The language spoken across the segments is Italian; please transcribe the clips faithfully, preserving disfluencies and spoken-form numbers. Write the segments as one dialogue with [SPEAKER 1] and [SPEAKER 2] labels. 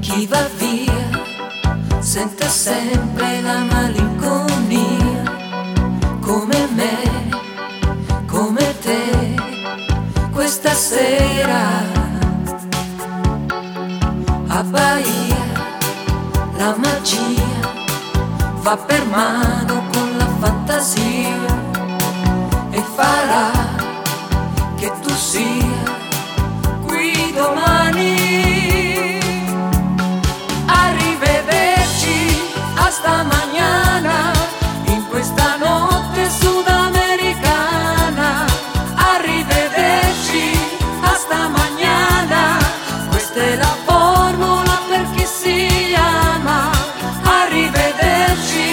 [SPEAKER 1] Chi va via sente sempre la malinconia, come me, come te, questa sera a Bahia la magia va per mano con la fantasia e farà che tu sia qui domani. Hasta mañana, in questa notte sudamericana. Arrivederci, hasta mañana. Questa è la formula per chi si ama. Arrivederci.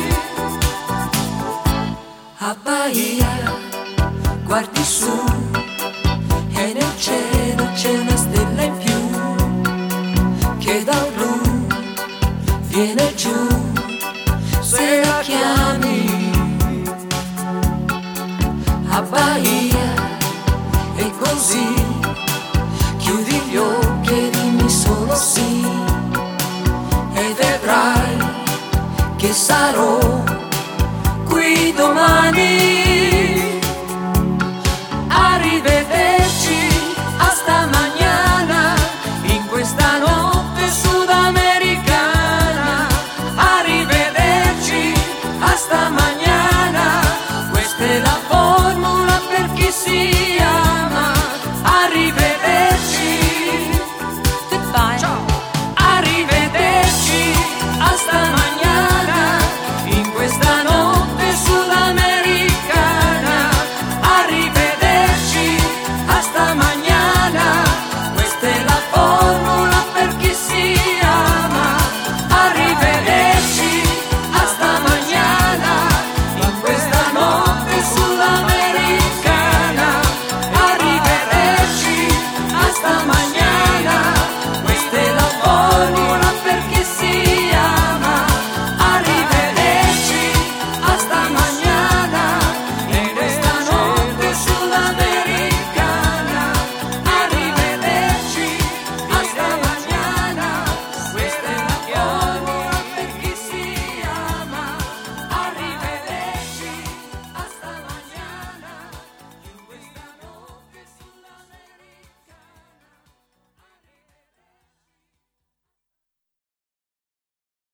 [SPEAKER 1] A Bahia, guardi su e nel cielo c'è una stella in più che dal blu viene giù se la chiami. A Bahia e così chiudi gli occhi e dimmi solo sì e vedrai che sarò qui domani.